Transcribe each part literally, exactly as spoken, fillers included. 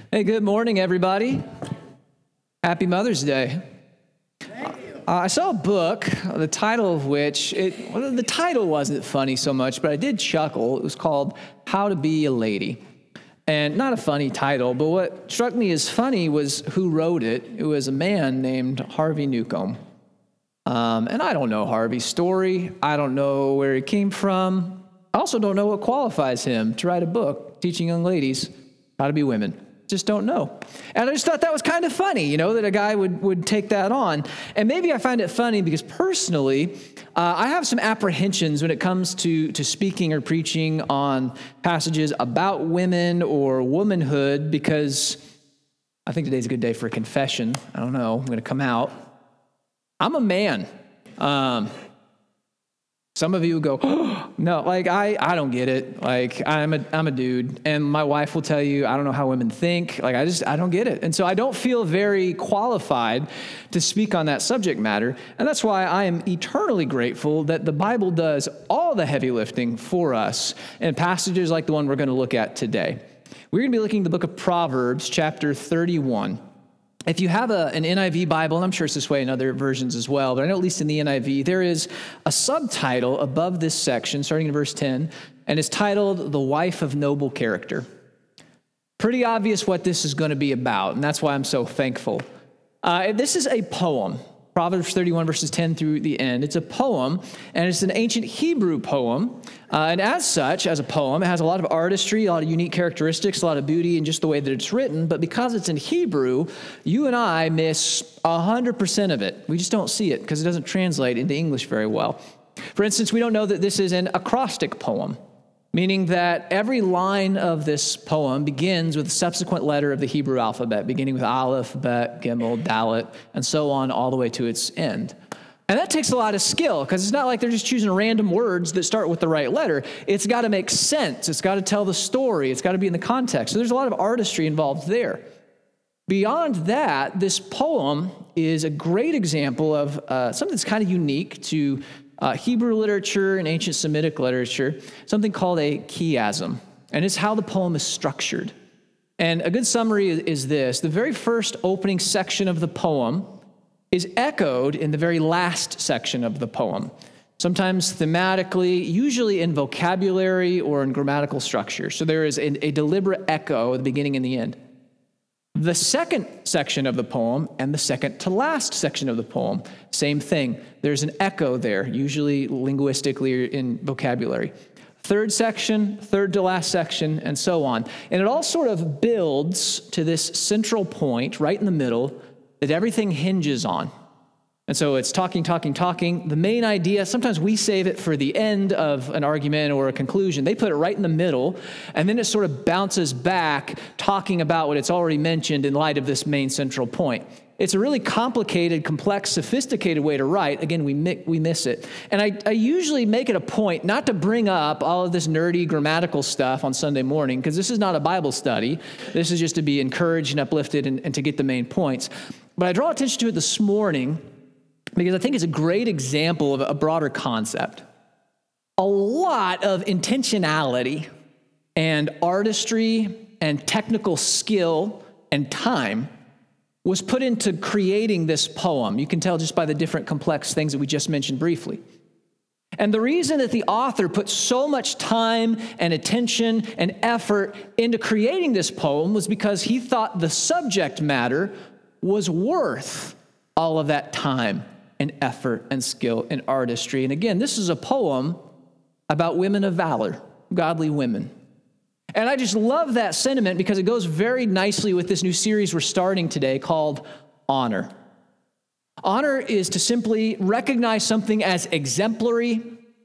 Hey, good morning, everybody. Happy Mother's Day. Thank you. Uh, I saw a book, the title of which, it, well, the title wasn't funny so much, but I did chuckle. It was called How to Be a Lady. And not a funny title, but what struck me as funny was who wrote it. It was a man named Harvey Newcomb. Um, and I don't know Harvey's story. I don't know where he came from. I also don't know what qualifies him to write a book teaching young ladies how to be women. Just don't know. And I just thought that was kind of funny, you know, that a guy would, would take that on. And maybe I find it funny because personally, uh, I have some apprehensions when it comes to, to speaking or preaching on passages about women or womanhood, because I think today's a good day for a confession. I don't know. I'm going to come out. I'm a man. Um, Some of you go, oh, no, like, I, I don't get it. Like, I'm a, I'm a dude, and my wife will tell you, I don't know how women think. Like, I just, I don't get it. And so I don't feel very qualified to speak on that subject matter. And that's why I am eternally grateful that the Bible does all the heavy lifting for us in passages like the one we're going to look at today. We're going to be looking at the book of Proverbs, chapter thirty-one. If you have a, an N I V Bible, and I'm sure it's this way in other versions as well, but I know at least in the N I V, there is a subtitle above this section, starting in verse ten, and it's titled, The Wife of Noble Character. Pretty obvious what this is going to be about, and that's why I'm so thankful. Uh, this is a poem, Proverbs thirty-one, verses ten through the end. It's a poem, and it's an ancient Hebrew poem. Uh, and as such, as a poem, it has a lot of artistry, a lot of unique characteristics, a lot of beauty in just the way that it's written. But because it's in Hebrew, you and I miss one hundred percent of it. We just don't see it because it doesn't translate into English very well. For instance, we don't know that this is an acrostic poem, meaning that every line of this poem begins with a subsequent letter of the Hebrew alphabet, beginning with Aleph, Bet, Gimel, Dalet, and so on all the way to its end. And that takes a lot of skill, because it's not like they're just choosing random words that start with the right letter. It's got to make sense. It's got to tell the story. It's got to be in the context. So there's a lot of artistry involved there. Beyond that, this poem is a great example of uh, something that's kind of unique to uh, Hebrew literature and ancient Semitic literature, something called a chiasm. And it's how the poem is structured. And a good summary is, is this. The very first opening section of the poem is echoed in the very last section of the poem, sometimes thematically, usually in vocabulary or in grammatical structure. So there is a, a deliberate echo at the beginning and the end. The second section of the poem and the second to last section of the poem, same thing. There's an echo there, usually linguistically or in vocabulary. Third section, third to last section, and so on. And it all sort of builds to this central point right in the middle that everything hinges on. And so it's talking, talking, talking. The main idea, sometimes we save it for the end of an argument or a conclusion. They put it right in the middle, and then it sort of bounces back, talking about what it's already mentioned in light of this main central point. It's a really complicated, complex, sophisticated way to write. Again, we mi- we miss it. And I, I usually make it a point not to bring up all of this nerdy grammatical stuff on Sunday morning, because this is not a Bible study. This is just to be encouraged and uplifted and, and to get the main points. But I draw attention to it this morning because I think it's a great example of a broader concept. A lot of intentionality and artistry and technical skill and time was put into creating this poem. You can tell just by the different complex things that we just mentioned briefly. And the reason that the author put so much time and attention and effort into creating this poem was because he thought the subject matter was worth all of that time and effort and skill and artistry. And again, this is a poem about women of valor, godly women. And I just love that sentiment because it goes very nicely with this new series we're starting today called Honor. Honor is to simply recognize something as exemplary,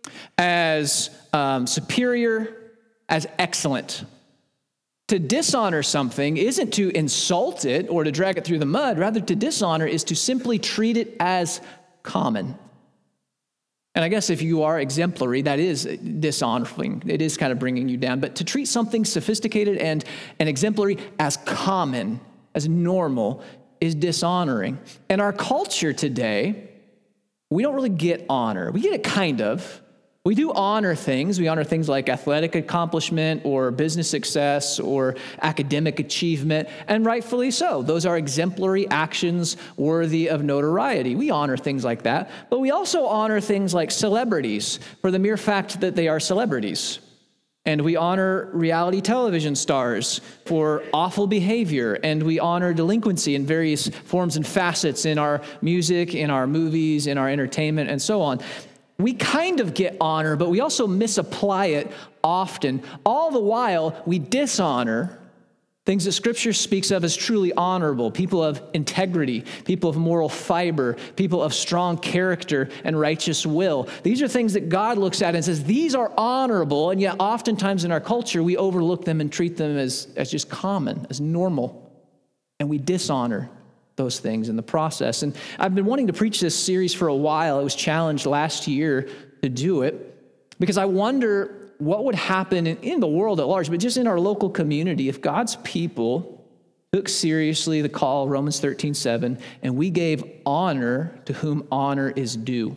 as um, superior, as excellent. To dishonor something isn't to insult it or to drag it through the mud. Rather, to dishonor is to simply treat it as common. And I guess if you are exemplary, that is dishonoring. It is kind of bringing you down. But to treat something sophisticated and, and exemplary as common, as normal, is dishonoring. In our culture today, we don't really get honor. We get it kind of, We do honor things. We honor things like athletic accomplishment or business success or academic achievement, and rightfully so. Those are exemplary actions worthy of notoriety. We honor things like that, but we also honor things like celebrities for the mere fact that they are celebrities. And we honor reality television stars for awful behavior, and we honor delinquency in various forms and facets in our music, in our movies, in our entertainment, and so on. We kind of get honor, but we also misapply it often. All the while, we dishonor things that Scripture speaks of as truly honorable, people of integrity, people of moral fiber, people of strong character and righteous will. These are things that God looks at and says, these are honorable, and yet oftentimes in our culture, we overlook them and treat them as, as just common, as normal, and we dishonor those things in the process. And I've been wanting to preach this series for a while. I was challenged last year to do it because I wonder what would happen in, in the world at large, but just in our local community, if God's people took seriously the call, Romans thirteen seven, and we gave honor to whom honor is due.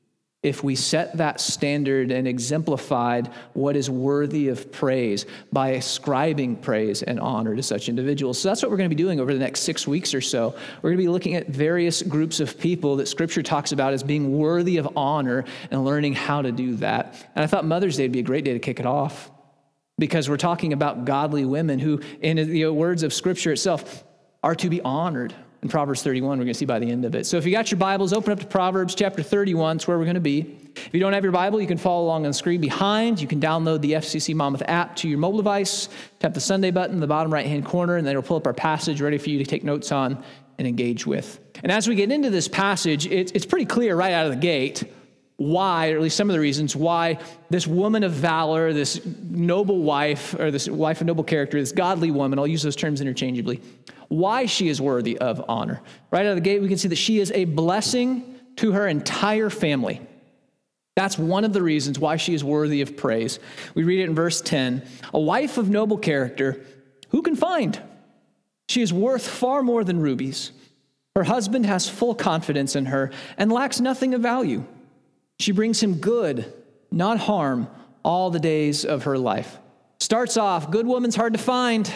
If we set that standard and exemplified what is worthy of praise by ascribing praise and honor to such individuals. So that's what we're going to be doing over the next six weeks or so. We're going to be looking at various groups of people that Scripture talks about as being worthy of honor and learning how to do that. And I thought Mother's Day would be a great day to kick it off because we're talking about godly women who, in the words of Scripture itself, are to be honored. In Proverbs thirty-one, we're going to see by the end of it. So if you got your Bibles, open up to Proverbs chapter thirty-one. It's where we're going to be. If you don't have your Bible, you can follow along on the screen behind. You can download the F C C Monmouth app to your mobile device. Tap the Sunday button in the bottom right-hand corner, and then it'll pull up our passage ready for you to take notes on and engage with. And as we get into this passage, it's, it's pretty clear right out of the gate why, or at least some of the reasons why this woman of valor, this noble wife, or this wife of noble character, this godly woman, I'll use those terms interchangeably, why she is worthy of honor. Right out of the gate, we can see that she is a blessing to her entire family. That's one of the reasons why she is worthy of praise. We read it in verse ten. A wife of noble character, who can find? She is worth far more than rubies. Her husband has full confidence in her and lacks nothing of value. She brings him good, not harm, all the days of her life. Starts off, good woman's hard to find.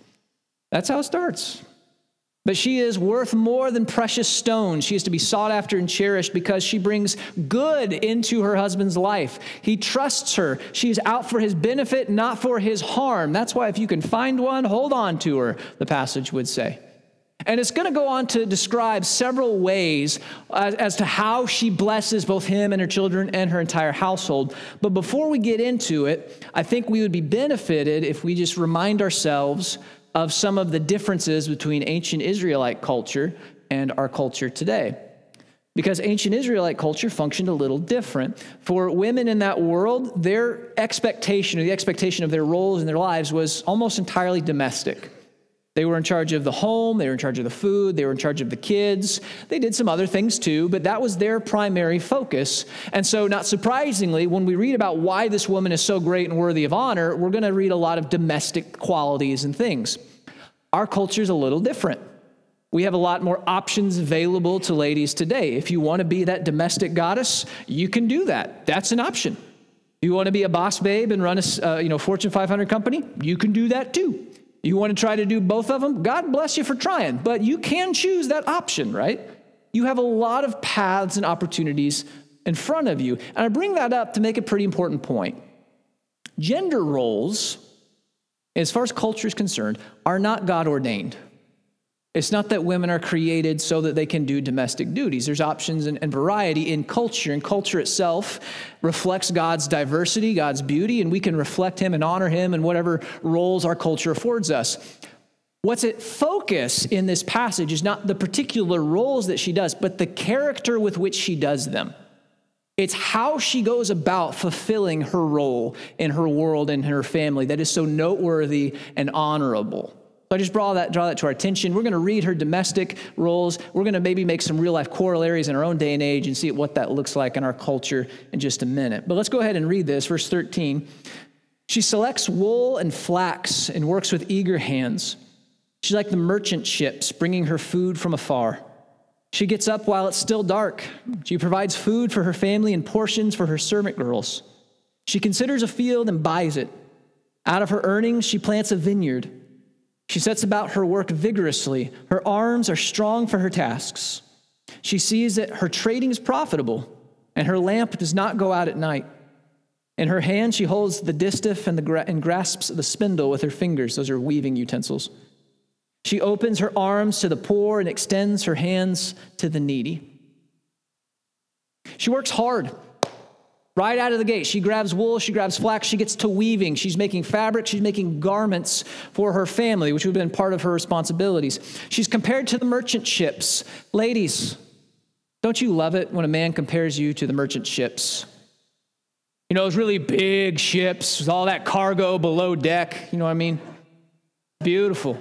That's how it starts. But she is worth more than precious stones. She is to be sought after and cherished because she brings good into her husband's life. He trusts her. She's out for his benefit, not for his harm. That's why if you can find one, hold on to her, the passage would say. And it's going to go on to describe several ways as, as to how she blesses both him and her children and her entire household. But before we get into it, I think we would be benefited if we just remind ourselves of some of the differences between ancient Israelite culture and our culture today. Because ancient Israelite culture functioned a little different. For women in that world, their expectation or the expectation of their roles in their lives was almost entirely domestic. They were in charge of the home, they were in charge of the food, they were in charge of the kids. They did some other things too, but that was their primary focus. And so not surprisingly, when we read about why this woman is so great and worthy of honor, we're going to read a lot of domestic qualities and things. Our culture is a little different. We have a lot more options available to ladies today. If you want to be that domestic goddess, you can do that. That's an option. If you want to be a boss babe and run a uh, you know, Fortune five hundred company, you can do that too. You want to try to do both of them? God bless you for trying, but you can choose that option, right? You have a lot of paths and opportunities in front of you. And I bring that up to make a pretty important point. Gender roles, as far as culture is concerned, are not God ordained. It's not that women are created so that they can do domestic duties. There's options and, and variety in culture, and culture itself reflects God's diversity, God's beauty, and we can reflect him and honor him in whatever roles our culture affords us. What's at focus in this passage is not the particular roles that she does, but the character with which she does them. It's how she goes about fulfilling her role in her world and her family that is so noteworthy and honorable. So I just draw that, draw that to our attention. We're going to read her domestic roles. We're going to maybe make some real-life corollaries in our own day and age and see what that looks like in our culture in just a minute. But let's go ahead and read this, verse thirteen. She selects wool and flax and works with eager hands. She's like the merchant ships bringing her food from afar. She gets up while it's still dark. She provides food for her family and portions for her servant girls. She considers a field and buys it. Out of her earnings, she plants a vineyard. She sets about her work vigorously. Her arms are strong for her tasks. She sees that her trading is profitable, and her lamp does not go out at night. In her hand, she holds the distaff and, the gra- and grasps the spindle with her fingers. Those are weaving utensils. She opens her arms to the poor and extends her hands to the needy. She works hard. Right out of the gate, she grabs wool, she grabs flax, she gets to weaving. She's making fabric, she's making garments for her family, which would have been part of her responsibilities. She's compared to the merchant ships. Ladies, don't you love it when a man compares you to the merchant ships? You know, those really big ships with all that cargo below deck, you know what I mean? Beautiful.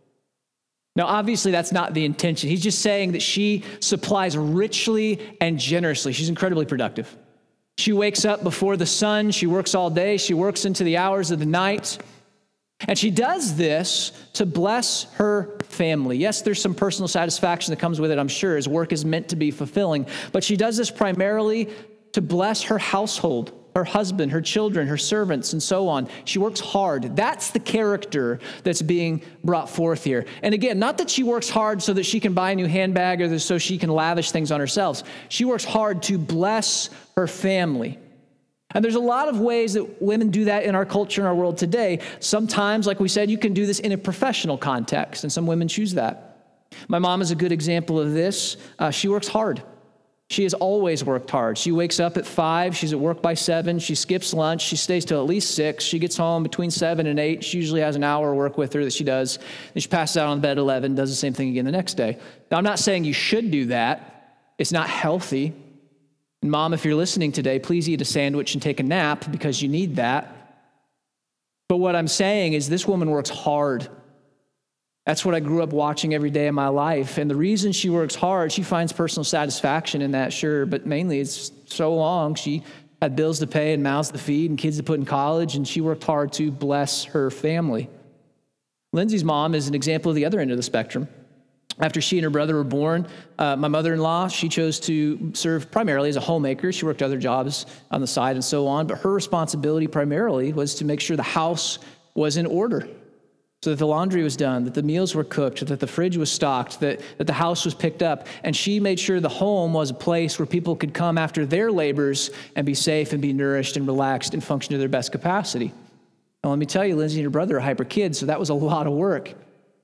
Now, obviously, that's not the intention. He's just saying that she supplies richly and generously. She's incredibly productive. She wakes up before the sun. She works all day. She works into the hours of the night. And she does this to bless her family. Yes, there's some personal satisfaction that comes with it, I'm sure, as work is meant to be fulfilling. But she does this primarily to bless her household, her husband, her children, her servants, and so on. She works hard. That's the character that's being brought forth here. And again, not that she works hard so that she can buy a new handbag or so she can lavish things on herself. She works hard to bless her family. And there's a lot of ways that women do that in our culture, in our world today. Sometimes, like we said, you can do this in a professional context, and some women choose that. My mom is a good example of this. Uh, she works hard. She has always worked hard. She wakes up at five. She's at work by seven. She skips lunch. She stays till at least six. She gets home between seven and eight. She usually has an hour of work with her that she does. Then she passes out on bed at eleven, does the same thing again the next day. Now, I'm not saying you should do that. It's not healthy. And Mom, if you're listening today, please eat a sandwich and take a nap because you need that. But what I'm saying is this woman works hard. That's what I grew up watching every day of my life. And the reason she works hard, she finds personal satisfaction in that, sure, but mainly it's so long. She had bills to pay and mouths to feed and kids to put in college, and she worked hard to bless her family. Lindsay's mom is an example of the other end of the spectrum. After she and her brother were born, uh, my mother-in-law, she chose to serve primarily as a homemaker. She worked other jobs on the side and so on, but her responsibility primarily was to make sure the house was in order, so that the laundry was done, that the meals were cooked, that the fridge was stocked, that, that the house was picked up. And she made sure the home was a place where people could come after their labors and be safe and be nourished and relaxed and function to their best capacity. Now, let me tell you, Lindsay and her brother are hyper kids, so that was a lot of work.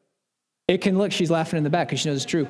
It can look, she's laughing in the back because she knows it's true.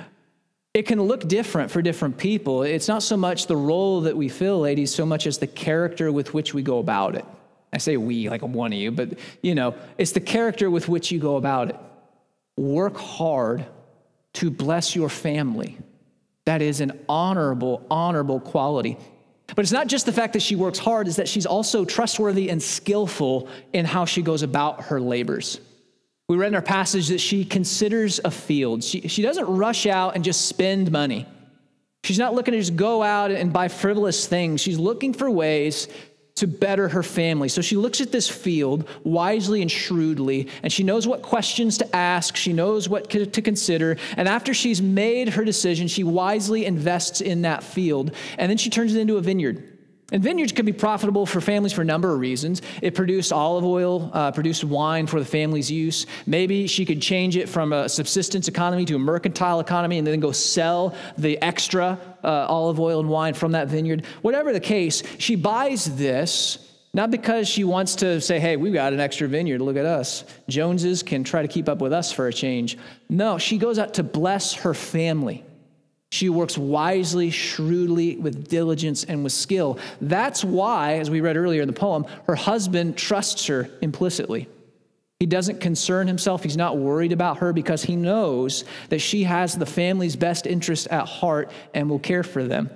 It can look different for different people. It's not so much the role that we fill, ladies, so much as the character with which we go about it. I say we, like I'm one of you, but, you know, it's the character with which you go about it. Work hard to bless your family. That is an honorable, honorable quality. But it's not just the fact that she works hard, it's that she's also trustworthy and skillful in how she goes about her labors. We read in our passage that she considers a field. She, she doesn't rush out and just spend money. She's not looking to just go out and buy frivolous things. She's looking for ways to better her family. So she looks at this field wisely and shrewdly, and she knows what questions to ask. She knows what to consider. And after she's made her decision, she wisely invests in that field, and then she turns it into a vineyard. And vineyards can be profitable for families for a number of reasons. It produced olive oil, uh, produced wine for the family's use. Maybe she could change it from a subsistence economy to a mercantile economy and then go sell the extra uh, olive oil and wine from that vineyard. Whatever the case, she buys this not because she wants to say, hey, we've got an extra vineyard, look at us. Joneses can try to keep up with us for a change. No, she goes out to bless her family. She works wisely, shrewdly, with diligence, and with skill. That's why, as we read earlier in the poem, her husband trusts her implicitly. He doesn't concern himself. He's not worried about her because he knows that she has the family's best interest at heart and will care for them.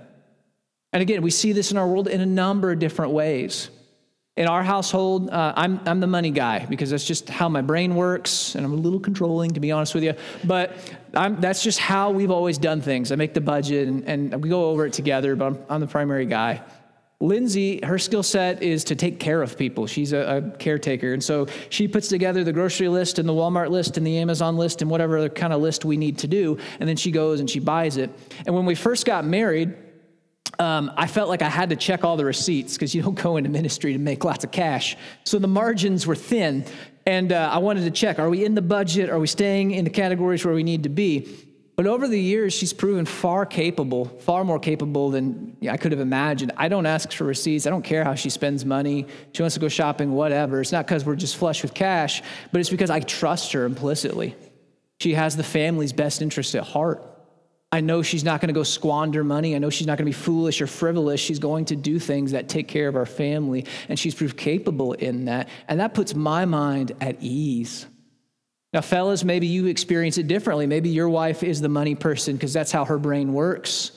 And again, we see this in our world in a number of different ways. In our household, uh, I'm I'm the money guy because that's just how my brain works, and I'm a little controlling, to be honest with you. But I'm, that's just how we've always done things. I make the budget, and, and we go over it together, but I'm, I'm the primary guy. Lindsay, her skill set is to take care of people. She's a, a caretaker, and so she puts together the grocery list and the Walmart list and the Amazon list and whatever other kind of list we need to do, and then she goes and she buys it. And when we first got married, um, I felt like I had to check all the receipts because you don't go into ministry to make lots of cash. So the margins were thin. And uh, I wanted to check, are we in the budget? Are we staying in the categories where we need to be? But over the years, she's proven far capable, far more capable than I could have imagined. I don't ask for receipts. I don't care how she spends money. She wants to go shopping, whatever. It's not because we're just flush with cash, but it's because I trust her implicitly. She has the family's best interest at heart. I know she's not going to go squander money. I know she's not going to be foolish or frivolous. She's going to do things that take care of our family, and she's proved capable in that. And that puts my mind at ease. Now, fellas, maybe you experience it differently. Maybe your wife is the money person because that's how her brain works.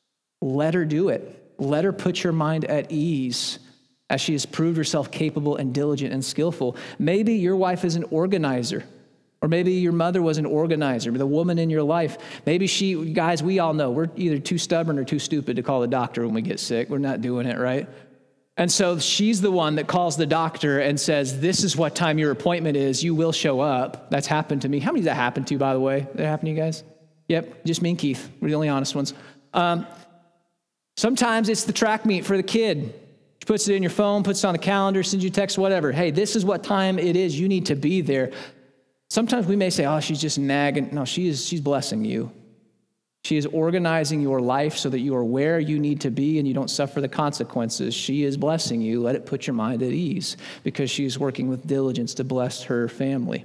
Let her do it. Let her put your mind at ease as she has proved herself capable and diligent and skillful. Maybe your wife is an organizer. Or maybe your mother was an organizer, the woman in your life. Maybe she, guys, we all know we're either too stubborn or too stupid to call the doctor when we get sick. We're not doing it, right? And so she's the one that calls the doctor and says, this is what time your appointment is. You will show up. That's happened to me. How many does that happen to, by the way? Did that happen to you guys? Yep, just me and Keith. We're the only honest ones. Um, sometimes it's the track meet for the kid. She puts it in your phone, puts it on the calendar, sends you a text, whatever. Hey, this is what time it is. You need to be there. Sometimes we may say, oh, she's just nagging. No, she is, she's blessing you. She is organizing your life so that you are where you need to be and you don't suffer the consequences. She is blessing you. Let it put your mind at ease because she's working with diligence to bless her family.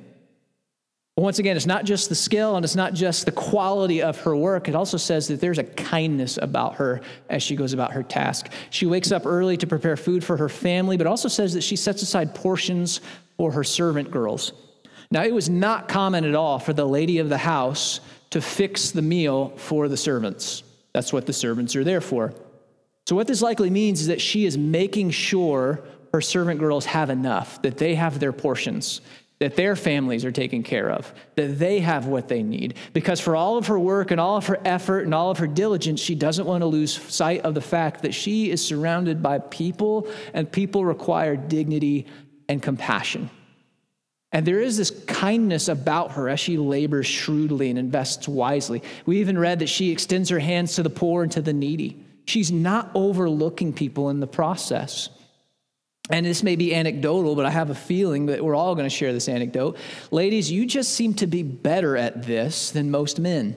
But once again, it's not just the skill and it's not just the quality of her work. It also says that there's a kindness about her as she goes about her task. She wakes up early to prepare food for her family, but also says that she sets aside portions for her servant girls. Now, it was not common at all for the lady of the house to fix the meal for the servants. That's what the servants are there for. So what this likely means is that she is making sure her servant girls have enough, that they have their portions, that their families are taken care of, that they have what they need. Because for all of her work and all of her effort and all of her diligence, she doesn't want to lose sight of the fact that she is surrounded by people, and people require dignity and compassion. And there is this kindness about her as she labors shrewdly and invests wisely. We even read that she extends her hands to the poor and to the needy. She's not overlooking people in the process. And this may be anecdotal, but I have a feeling that we're all going to share this anecdote. Ladies, you just seem to be better at this than most men.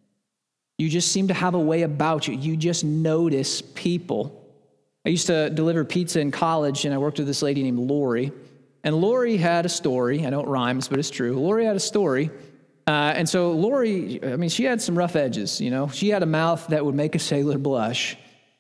You just seem to have a way about you. You just notice people. I used to deliver pizza in college, and I worked with this lady named Lori. And Lori had a story. I know it rhymes, but it's true. Lori had a story. Uh, and so Lori, I mean, she had some rough edges, you know. She had a mouth that would make a sailor blush.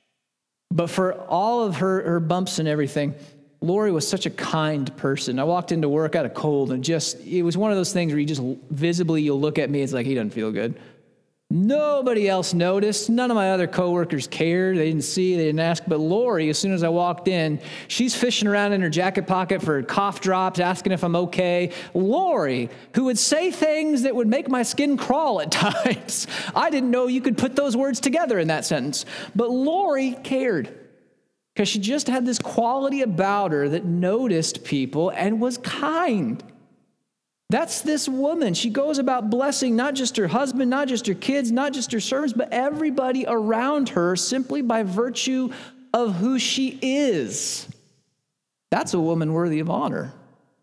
But for all of her, her bumps and everything, Lori was such a kind person. I walked into work, I had a cold, and just, it was one of those things where you just visibly, you'll look at me, it's like, he doesn't feel good. Nobody else noticed. None of my other coworkers cared. They didn't see, they didn't ask. But Lori, as soon as I walked in, she's fishing around in her jacket pocket for cough drops, asking if I'm okay. Lori, who would say things that would make my skin crawl at times. I didn't know you could put those words together in that sentence. But Lori cared because she just had this quality about her that noticed people and was kind. That's this woman. She goes about blessing not just her husband, not just her kids, not just her servants, but everybody around her simply by virtue of who she is. That's a woman worthy of honor.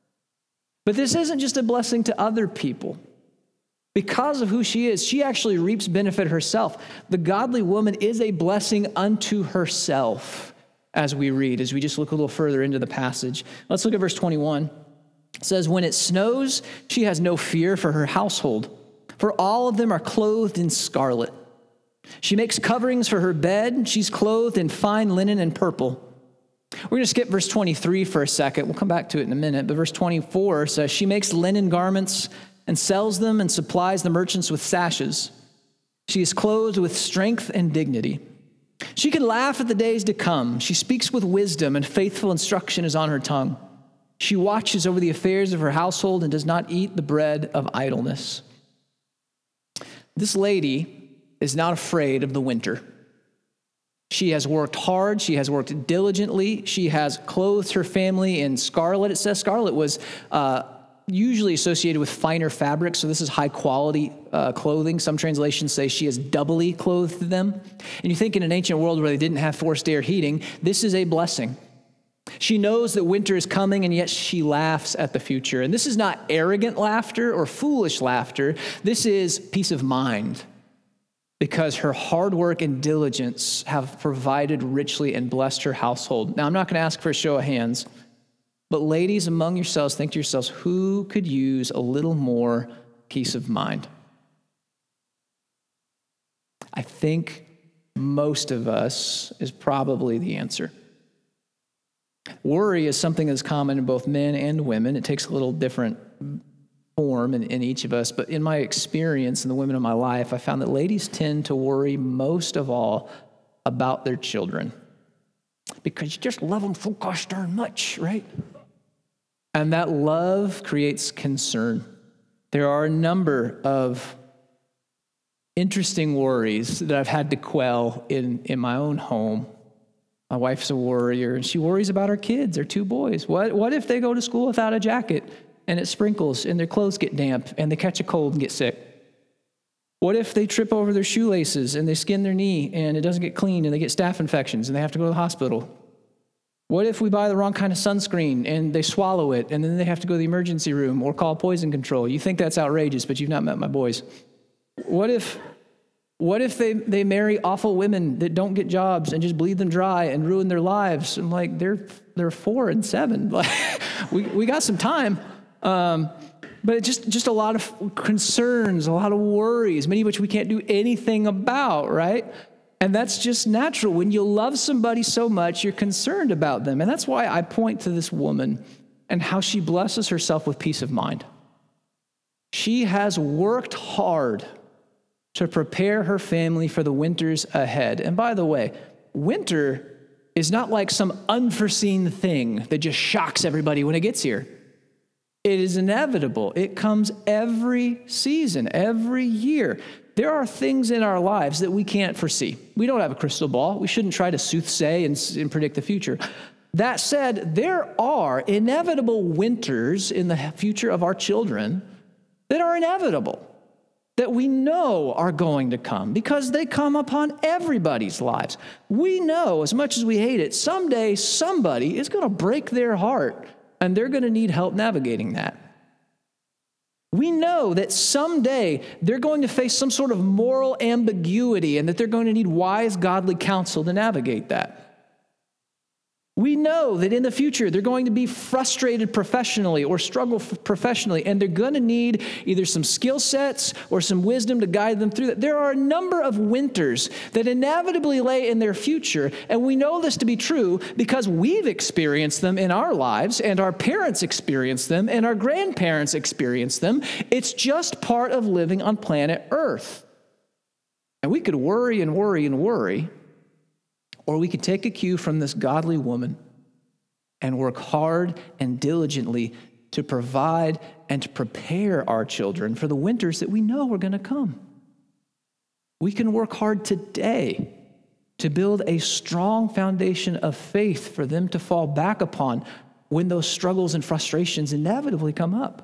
But this isn't just a blessing to other people. Because of who she is, she actually reaps benefit herself. The godly woman is a blessing unto herself, as we read, as we just look a little further into the passage. Let's look at verse twenty-one. It says, when it snows, she has no fear for her household, for all of them are clothed in scarlet. She makes coverings for her bed. She's clothed in fine linen and purple. We're going to skip verse twenty-three for a second. We'll come back to it in a minute. But verse twenty-four says, she makes linen garments and sells them and supplies the merchants with sashes. She is clothed with strength and dignity. She can laugh at the days to come. She speaks with wisdom, and faithful instruction is on her tongue. She watches over the affairs of her household and does not eat the bread of idleness. This lady is not afraid of the winter. She has worked hard. She has worked diligently. She has clothed her family in scarlet. It says scarlet was uh, usually associated with finer fabrics. So this is high quality uh, clothing. Some translations say she has doubly clothed them. And you think in an ancient world where they didn't have forced air heating, this is a blessing. She knows that winter is coming, and yet she laughs at the future. And this is not arrogant laughter or foolish laughter. This is peace of mind, because her hard work and diligence have provided richly and blessed her household. Now, I'm not going to ask for a show of hands, but ladies among yourselves, think to yourselves, who could use a little more peace of mind? I think most of us is probably the answer. Worry is something that's common in both men and women. It takes a little different form in, in each of us, but in my experience and the women of my life, I found that ladies tend to worry most of all about their children, because you just love them so gosh darn much, right? And that love creates concern. There are a number of interesting worries that I've had to quell in, in my own home. My wife's a worrier, and she worries about her kids, her two boys. What, what if they go to school without a jacket and it sprinkles and their clothes get damp and they catch a cold and get sick? What if they trip over their shoelaces and they skin their knee and it doesn't get clean and they get staph infections and they have to go to the hospital? What if we buy the wrong kind of sunscreen and they swallow it and then they have to go to the emergency room or call poison control? You think that's outrageous, but you've not met my boys. What if what if they, they marry awful women that don't get jobs and just bleed them dry and ruin their lives? I'm like, they're they're four and seven. Like, we we got some time. Um, but it just just a lot of concerns, a lot of worries, many of which we can't do anything about, right? And that's just natural. When you love somebody so much, you're concerned about them. And that's why I point to this woman and how she blesses herself with peace of mind. She has worked hard to prepare her family for the winters ahead. And by the way, winter is not like some unforeseen thing that just shocks everybody when it gets here. It is inevitable. It comes every season, every year. There are things in our lives that we can't foresee. We don't have a crystal ball. We shouldn't try to soothsay and, and predict the future. That said, there are inevitable winters in the future of our children that are inevitable, that we know are going to come because they come upon everybody's lives. We know, as much as we hate it, someday somebody is going to break their heart and they're going to need help navigating that. We know that someday they're going to face some sort of moral ambiguity and that they're going to need wise, godly counsel to navigate that. We know that in the future they're going to be frustrated professionally or struggle professionally, and they're going to need either some skill sets or some wisdom to guide them through that. There are a number of winters that inevitably lay in their future, and we know this to be true because we've experienced them in our lives, and our parents experienced them, and our grandparents experienced them. It's just part of living on planet Earth. And we could worry and worry and worry, or we could take a cue from this godly woman and work hard and diligently to provide and to prepare our children for the winters that we know are going to come. We can work hard today to build a strong foundation of faith for them to fall back upon when those struggles and frustrations inevitably come up.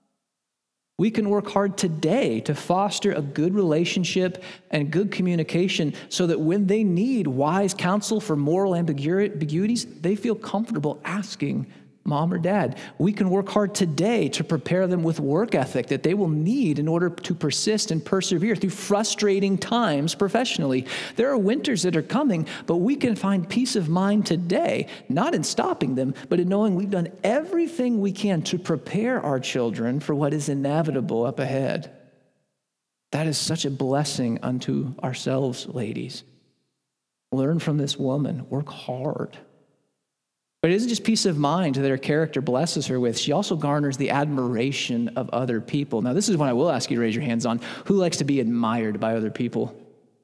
We can work hard today to foster a good relationship and good communication so that when they need wise counsel for moral ambiguities, they feel comfortable asking mom or dad. We can work hard today to prepare them with work ethic that they will need in order to persist and persevere through frustrating times professionally. There are winters that are coming, but we can find peace of mind today, not in stopping them, but in knowing we've done everything we can to prepare our children for what is inevitable up ahead. That is such a blessing unto ourselves, ladies. Learn from this woman. Work hard. But it isn't just peace of mind that her character blesses her with. She also garners the admiration of other people. Now, this is one I will ask you to raise your hands on. Who likes to be admired by other people?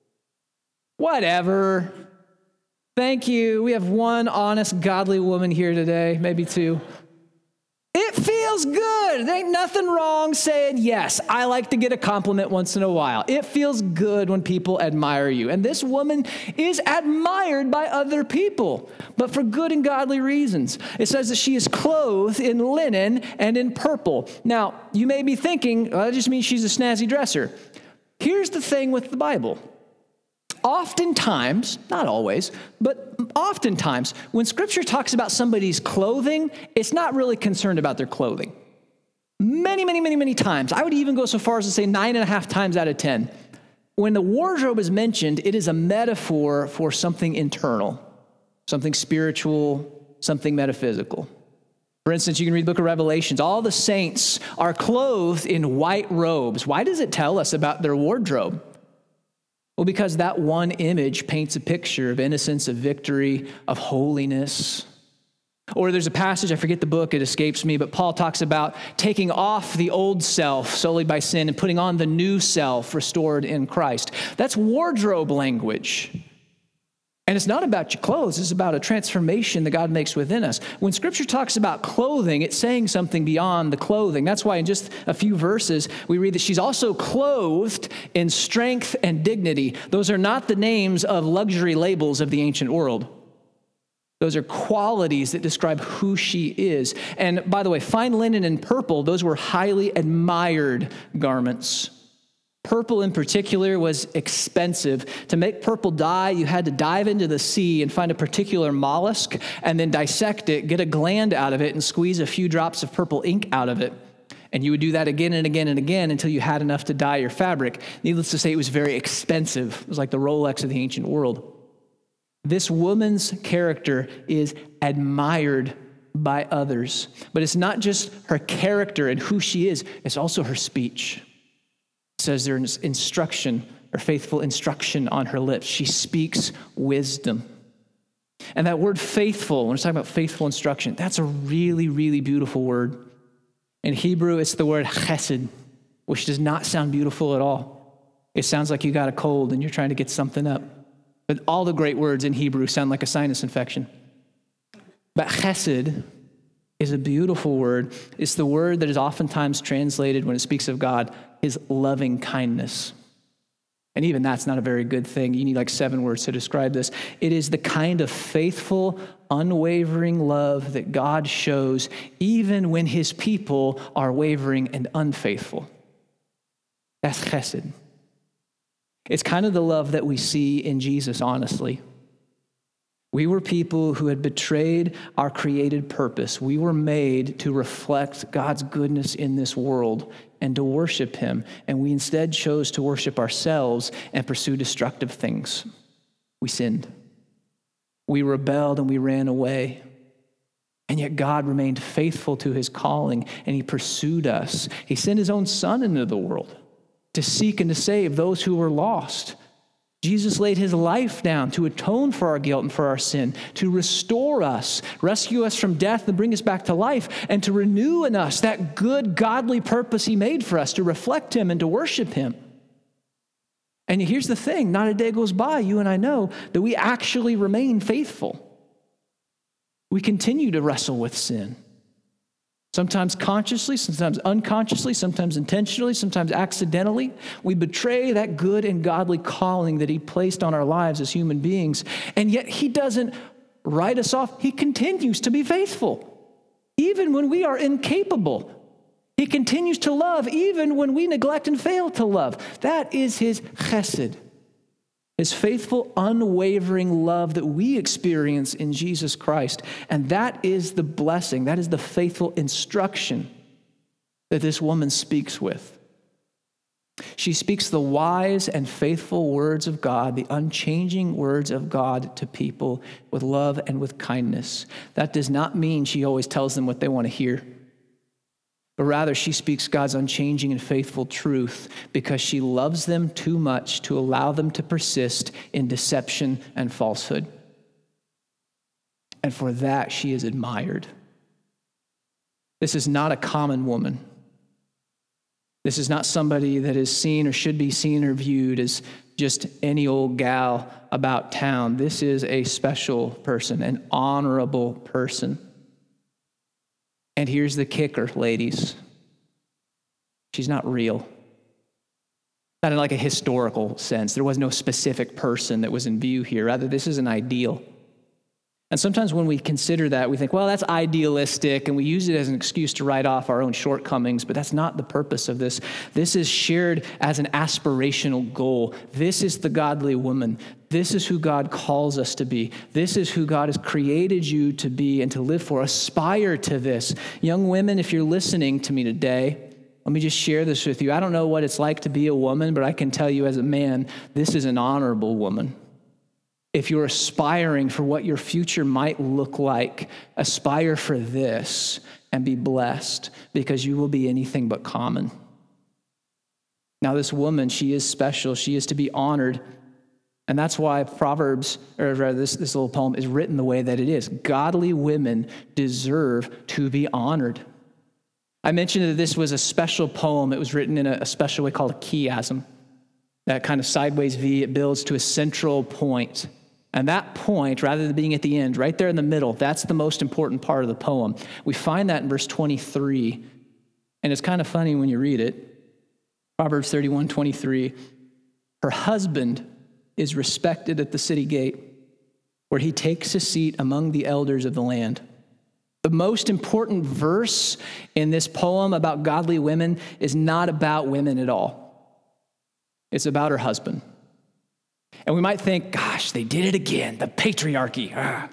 Whatever. Thank you. We have one honest, godly woman here today, maybe two. It feels feels good. There ain't nothing wrong saying, yes, I like to get a compliment once in a while. It feels good when people admire you. And this woman is admired by other people, but for good and godly reasons. It says that she is clothed in linen and in purple. Now, you may be thinking, well, that just means she's a snazzy dresser. Here's the thing with the Bible. Oftentimes, not always, but oftentimes, when Scripture talks about somebody's clothing, it's not really concerned about their clothing. Many, many, many, many times, I would even go so far as to say nine and a half times out of ten, when the wardrobe is mentioned, it is a metaphor for something internal, something spiritual, something metaphysical. For instance, you can read the book of Revelations. All the saints are clothed in white robes. Why does it tell us about their wardrobe? Well, because that one image paints a picture of innocence, of victory, of holiness. Or there's a passage, I forget the book, it escapes me, but Paul talks about taking off the old self sullied by sin and putting on the new self restored in Christ. That's wardrobe language. And it's not about your clothes, it's about a transformation that God makes within us. When Scripture talks about clothing, it's saying something beyond the clothing. That's why in just a few verses, we read that she's also clothed in strength and dignity. Those are not the names of luxury labels of the ancient world. Those are qualities that describe who she is. And by the way, fine linen and purple, those were highly admired garments. Purple in particular was expensive. To make purple dye, you had to dive into the sea and find a particular mollusk and then dissect it, get a gland out of it, and squeeze a few drops of purple ink out of it. And you would do that again and again and again until you had enough to dye your fabric. Needless to say, it was very expensive. It was like the Rolex of the ancient world. This woman's character is admired by others. But it's not just her character and who she is, it's also her speech. It says there's instruction or faithful instruction on her lips. She speaks wisdom. And that word faithful, when we're talking about faithful instruction, that's a really, really beautiful word. In Hebrew, it's the word chesed, which does not sound beautiful at all. It sounds like you got a cold and you're trying to get something up. But all the great words in Hebrew sound like a sinus infection. But chesed is a beautiful word. It's the word that is oftentimes translated when it speaks of God, his loving kindness. And even that's not a very good thing. You need like seven words to describe this. It is the kind of faithful, unwavering love that God shows even when his people are wavering and unfaithful. That's chesed. It's kind of the love that we see in Jesus, honestly. We were people who had betrayed our created purpose. We were made to reflect God's goodness in this world and to worship him. And we instead chose to worship ourselves and pursue destructive things. We sinned. We rebelled and we ran away. And yet God remained faithful to his calling and he pursued us. He sent his own son into the world to seek and to save those who were lost. Jesus laid his life down to atone for our guilt and for our sin, to restore us, rescue us from death and bring us back to life, and to renew in us that good, godly purpose he made for us, to reflect him and to worship him. And here's the thing, not a day goes by, you and I know, that we actually remain faithful. We continue to wrestle with sin. Sometimes consciously, sometimes unconsciously, sometimes intentionally, sometimes accidentally. We betray that good and godly calling that he placed on our lives as human beings. And yet he doesn't write us off. He continues to be faithful, even when we are incapable. He continues to love, even when we neglect and fail to love. That is his chesed, his faithful, unwavering love that we experience in Jesus Christ. And that is the blessing, that is the faithful instruction that this woman speaks with. She speaks the wise and faithful words of God, the unchanging words of God to people with love and with kindness. That does not mean she always tells them what they want to hear. But rather, she speaks God's unchanging and faithful truth because she loves them too much to allow them to persist in deception and falsehood. And for that, she is admired. This is not a common woman. This is not somebody that is seen or should be seen or viewed as just any old gal about town. This is a special person, an honorable person. And here's the kicker, ladies. She's not real. Not in like a historical sense. There was no specific person that was in view here. Rather, this is an ideal. And sometimes when we consider that, we think, well, that's idealistic, and we use it as an excuse to write off our own shortcomings, but that's not the purpose of this. This is shared as an aspirational goal. This is the godly woman. This is who God calls us to be. This is who God has created you to be and to live for. Aspire to this. Young women, if you're listening to me today, let me just share this with you. I don't know what it's like to be a woman, but I can tell you as a man, this is an honorable woman. If you're aspiring for what your future might look like, aspire for this and be blessed, because you will be anything but common. Now, this woman, she is special. She is to be honored. And that's why Proverbs, or rather this, this little poem is written the way that it is. Godly women deserve to be honored. I mentioned that this was a special poem. It was written in a, a special way called a chiasm. That kind of sideways V, it builds to a central point. And that point, rather than being at the end, right there in the middle, that's the most important part of the poem. We find that in verse twenty-three. And it's kind of funny when you read it. Proverbs thirty-one twenty-three. Her husband is respected at the city gate, where he takes his seat among the elders of the land. The most important verse in this poem about godly women is not about women at all. It's about her husband. And we might think, gosh, they did it again, the patriarchy. Ah.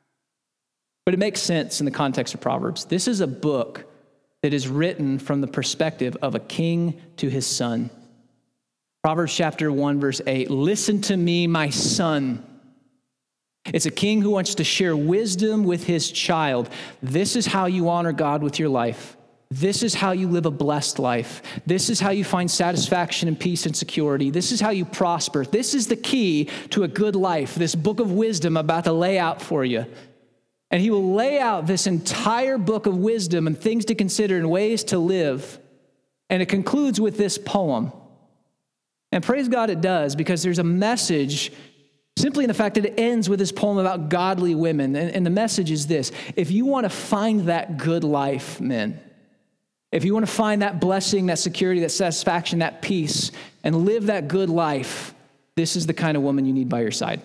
But it makes sense in the context of Proverbs. This is a book that is written from the perspective of a king to his son. Proverbs chapter one, verse eight, listen to me, my son. It's a king who wants to share wisdom with his child. This is how you honor God with your life. This is how you live a blessed life. This is how you find satisfaction and peace and security. This is how you prosper. This is the key to a good life, this book of wisdom I'm about to lay out for you. And he will lay out this entire book of wisdom and things to consider and ways to live. And it concludes with this poem. And praise God it does, because there's a message simply in the fact that it ends with this poem about godly women. And, and the message is this: if you want to find that good life, men, if you want to find that blessing, that security, that satisfaction, that peace, and live that good life, this is the kind of woman you need by your side.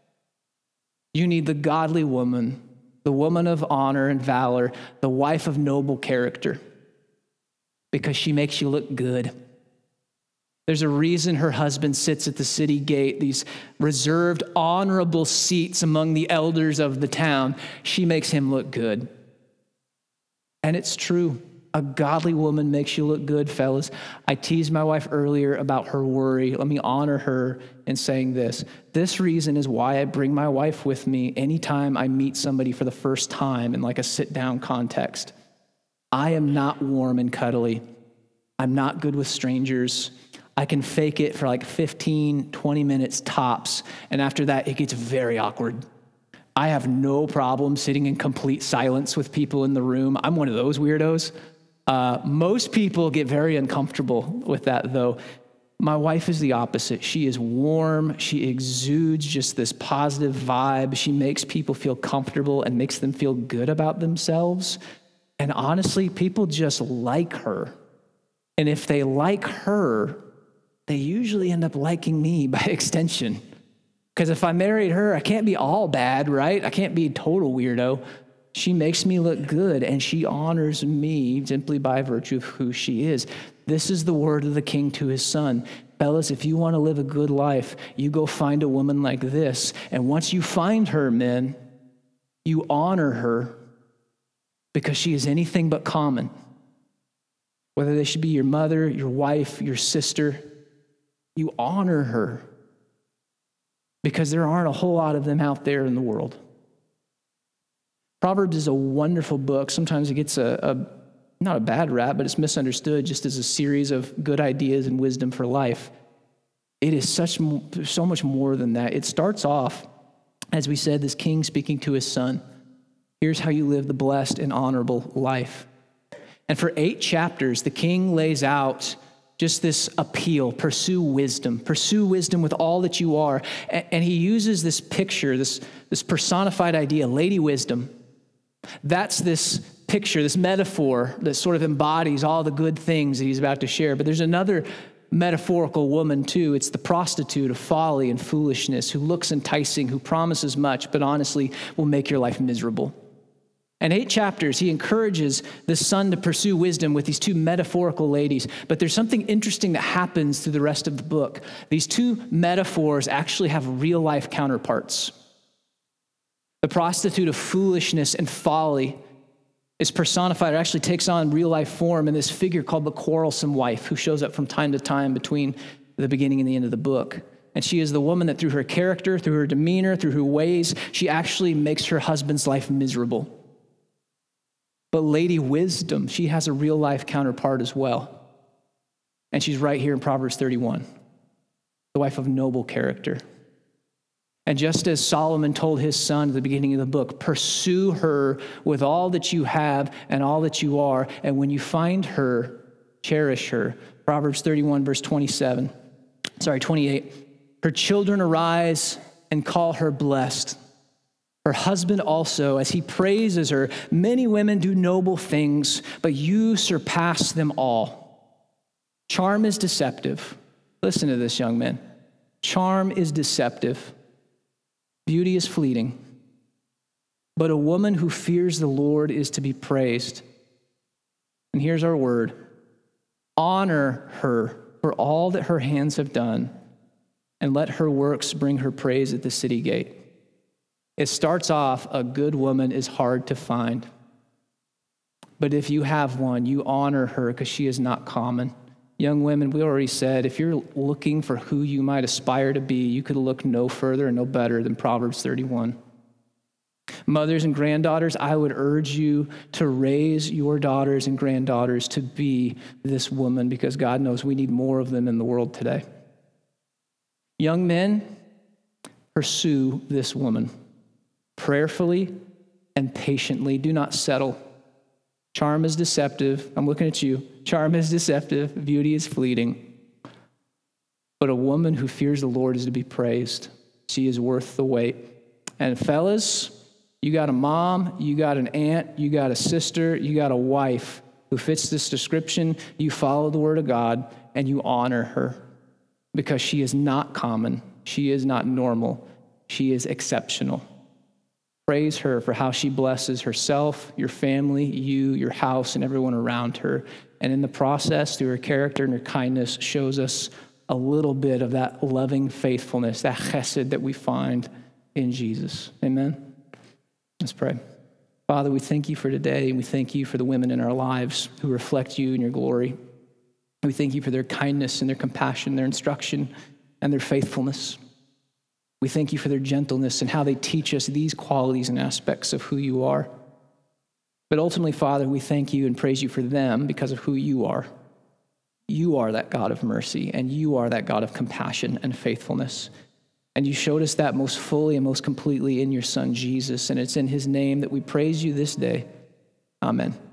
You need the godly woman, the woman of honor and valor, the wife of noble character, because she makes you look good. There's a reason her husband sits at the city gate, these reserved, honorable seats among the elders of the town. She makes him look good. And it's true. A godly woman makes you look good, fellas. I teased my wife earlier about her worry. Let me honor her in saying this. This reason is why I bring my wife with me anytime I meet somebody for the first time in like a sit-down context. I am not warm and cuddly. I'm not good with strangers. I can fake it for like fifteen, twenty minutes tops, and after that, it gets very awkward. I have no problem sitting in complete silence with people in the room. I'm one of those weirdos. Uh, most people get very uncomfortable with that, though. My wife is the opposite. She is warm. She exudes just this positive vibe. She makes people feel comfortable and makes them feel good about themselves. And honestly, people just like her. And if they like her, they usually end up liking me by extension. Because if I married her, I can't be all bad, right? I can't be a total weirdo. She makes me look good, and she honors me simply by virtue of who she is. This is the word of the king to his son. Fellas, if you want to live a good life, you go find a woman like this. And once you find her, men, you honor her because she is anything but common. Whether they should be your mother, your wife, your sister, you honor her because there aren't a whole lot of them out there in the world. Proverbs is a wonderful book. Sometimes it gets a, a not a bad rap, but it's misunderstood just as a series of good ideas and wisdom for life. It is such so much more than that. It starts off, as we said, this king speaking to his son. Here's how you live the blessed and honorable life. And for eight chapters, the king lays out just this appeal: pursue wisdom, pursue wisdom with all that you are. And he uses this picture, this, this personified idea, Lady Wisdom. That's this picture, this metaphor that sort of embodies all the good things that he's about to share. But there's another metaphorical woman too. It's the prostitute of folly and foolishness who looks enticing, who promises much, but honestly will make your life miserable. In eight chapters, he encourages the son to pursue wisdom with these two metaphorical ladies. But there's something interesting that happens through the rest of the book. These two metaphors actually have real life counterparts. The prostitute of foolishness and folly is personified, or actually takes on real life form in this figure called the quarrelsome wife, who shows up from time to time between the beginning and the end of the book. And she is the woman that through her character, through her demeanor, through her ways, she actually makes her husband's life miserable. But Lady Wisdom, she has a real life counterpart as well. And she's right here in Proverbs thirty-one, the wife of noble character. And just as Solomon told his son at the beginning of the book, pursue her with all that you have and all that you are. And when you find her, cherish her. Proverbs thirty-one, verse twenty-seven, sorry, twenty-eight. Her children arise and call her blessed. Her husband also, as he praises her, many women do noble things, but you surpass them all. Charm is deceptive. Listen to this, young men. Charm is deceptive. Beauty is fleeting. But a woman who fears the Lord is to be praised. And here's our word. Honor her for all that her hands have done, and let her works bring her praise at the city gate. It starts off, a good woman is hard to find. But if you have one, you honor her because she is not common. Young women, we already said, if you're looking for who you might aspire to be, you could look no further and no better than Proverbs thirty-one. Mothers and granddaughters, I would urge you to raise your daughters and granddaughters to be this woman, because God knows we need more of them in the world today. Young men, pursue this woman. Prayerfully and patiently. Do not settle. Charm is deceptive. I'm looking at you. Charm is deceptive. Beauty is fleeting. But a woman who fears the Lord is to be praised. She is worth the wait. And fellas, you got a mom, you got an aunt, you got a sister, you got a wife who fits this description. You follow the word of God and you honor her, because she is not common. She is not normal. She is exceptional. Praise her for how she blesses herself, your family, you, your house, and everyone around her. And in the process, through her character and her kindness, shows us a little bit of that loving faithfulness, that chesed that we find in Jesus. Amen? Let's pray. Father, we thank you for today, and we thank you for the women in our lives who reflect you and your glory. We thank you for their kindness and their compassion, their instruction, and their faithfulness. We thank you for their gentleness and how they teach us these qualities and aspects of who you are. But ultimately, Father, we thank you and praise you for them because of who you are. You are that God of mercy, and you are that God of compassion and faithfulness. And you showed us that most fully and most completely in your Son, Jesus. And it's in his name that we praise you this day. Amen.